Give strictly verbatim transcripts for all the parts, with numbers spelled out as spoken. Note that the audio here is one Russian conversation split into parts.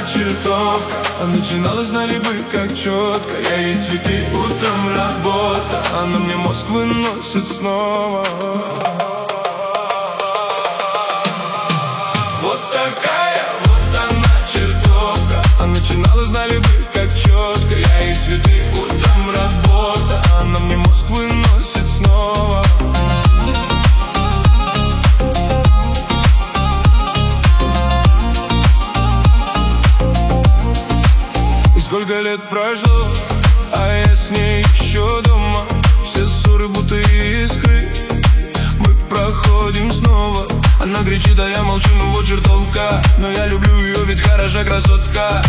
чертовка, а начиналась на либы как четко. Я ей цветы, утром работа, она мне мозг выносит снова. Вот такая вот она чертовка, а начиналась на либы как четко. Я ей цветы, утром работа, она мне мозг выносит снова. Сколько лет прошло, а я с ней еще дома. Все ссоры будто искры, мы проходим снова. Она кричит, а я молчу, ну вот чертовка. Но я люблю ее, ведь хороша красотка.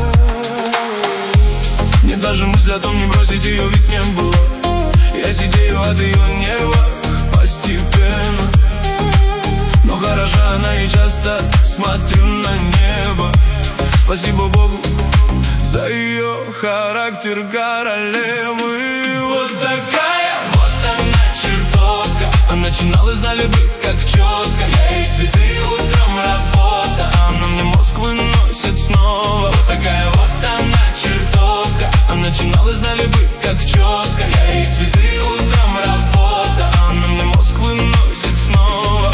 Мне даже мысли о том не бросить ее ведь не было. Я сидею от ее нервов постепенно. Но хороша она и часто смотрю на небо. Спасибо Богу за ее характер королевы. Вот такая вот она чертовка, а начиналась на любви как четко. Я ей цветы, утром работа, она мне мозг выносит снова. Вот такая вот она чертовка, а начиналась на любви как четко. Я ей цветы, утром работа, она мне мозг выносит снова.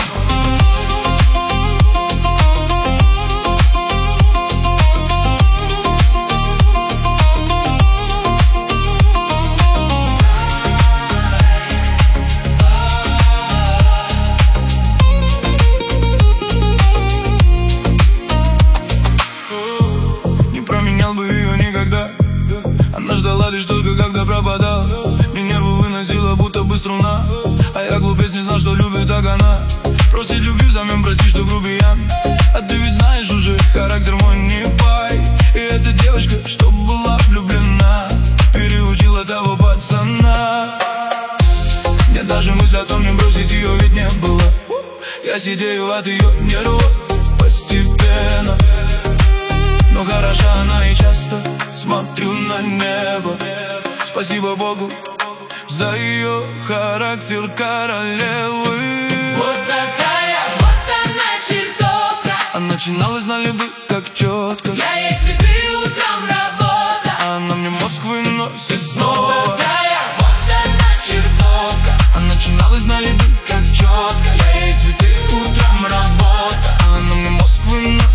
Бы ее никогда. Она ждала лишь только когда пропадал. Мне нервы выносила будто бы струна. А я глупец, не знал, что любит так она. Просит любви взамен, прости, что грубиян. А ты ведь знаешь уже, характер мой не пай. И эта девочка, что была влюблена, переучила того пацана. Мне даже мысли о том не бросить ее ведь не было. Я сидею от ее нервов постепенно. Но хороша она и часто смотрю на небо. Спасибо Богу за ее характер королевы. Вот такая вот она чертовка, а начиналась на любви как четко. Я ей цветы, утром работа, она мне мозг выносит снова. Вот такая вот она чертовка, а начиналась на любви как четко. Я ей цветы, утром работа, она мне мозг выносит.